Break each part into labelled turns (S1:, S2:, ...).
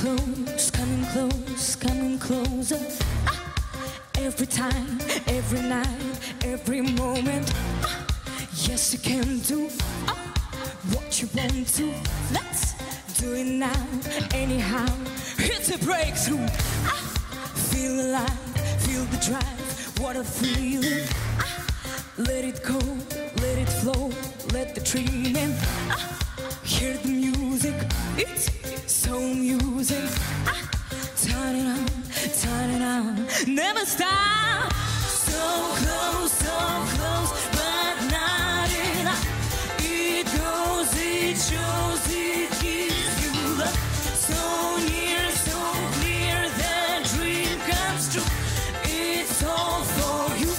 S1: coming close, coming closer. Every time, every night, every moment. Yes, you can do what you want to. Let's do it now, anyhow. It's a breakthrough. Feel alive, feel the drive. What a feeling. Let it go, let it flow, let the dream in. Hear the music, it's so amusing. Turn it on, never stop. So close, but not enough. It goes, it shows, it gives you love. So near, so clear, the dream comes true. It's all for you.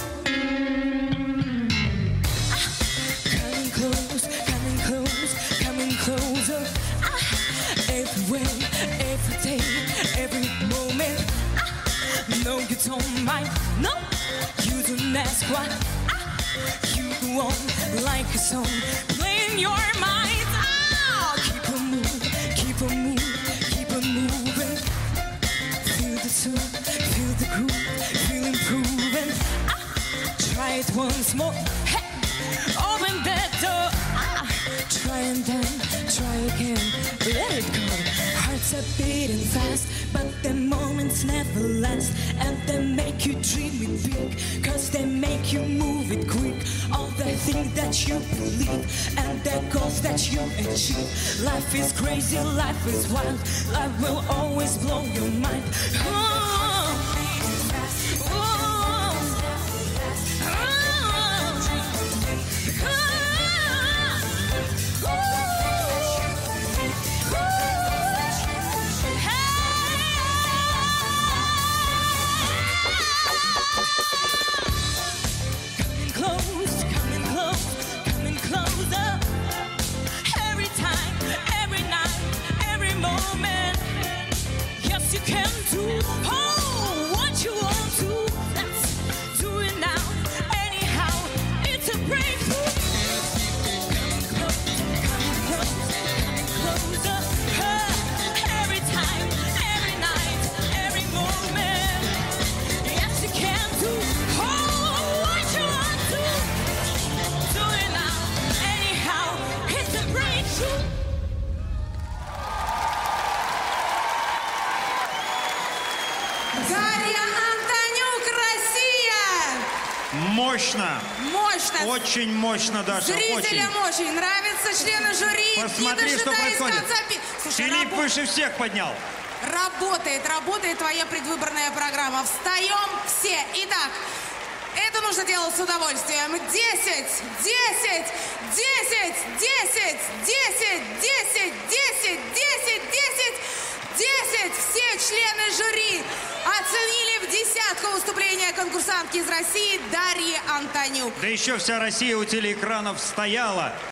S1: Coming close, coming close, coming closer. Everywhere, every day, every moment. No, you don't mind. No, you don't ask why. You go on like a song, playing your mind. Keep on moving, keep on moving, keep on moving. Feel the tune, feel the groove, feel improving. Try it once more. Hey, open that door. Try and then try again. Let it go. Hearts are beating fast, but the moments never last. And they make you dream it big, cause they make you move it quick. All the things that you believe and the goals that you achieve. Life is crazy, life is wild. Life will always blow your mind.
S2: Дарья Антонюк, Россия!
S3: Мощно!
S2: Мощно!
S3: Очень мощно, Даша,
S2: Зрителям очень нравится, члены жюри.
S3: Посмотри, что происходит.
S2: Слушай,
S3: Филипп выше всех поднял.
S2: Работает твоя предвыборная программа. Встаем все. Итак, это нужно делать с удовольствием. 10, 10, 10, 10, 10, 10, 10, 10, 10. Все члены жюри оценили в десятку выступления конкурсантки из России Дарьи Антонюк.
S3: Да еще вся Россия у телеэкранов стояла.